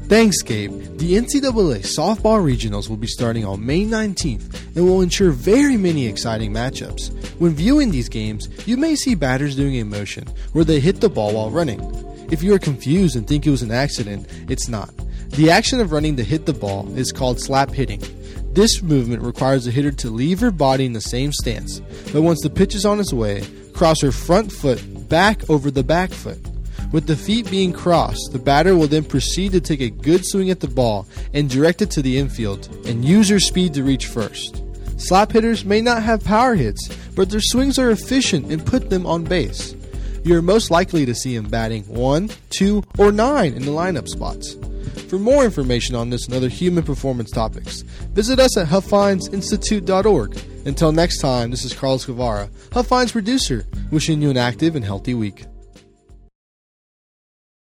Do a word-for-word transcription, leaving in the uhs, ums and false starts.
Thanks, Gabe. The N C double A Softball Regionals will be starting on May nineteenth and will ensure very many exciting matchups. When viewing these games, you may see batters doing a motion where they hit the ball while running. If you are confused and think it was an accident, it's not. The action of running to hit the ball is called slap hitting. This movement requires the hitter to leave her body in the same stance, but once the pitch is on its way, cross her front foot back over the back foot. With the feet being crossed, the batter will then proceed to take a good swing at the ball and direct it to the infield and use her speed to reach first. Slap hitters may not have power hits, but their swings are efficient and put them on base. You are most likely to see them batting one, two, or nine in the lineup spots. For more information on this and other human performance topics, visit us at huff finds institute dot org. Until next time, this is Carlos Guevara, Huff Finds producer, wishing you an active and healthy week.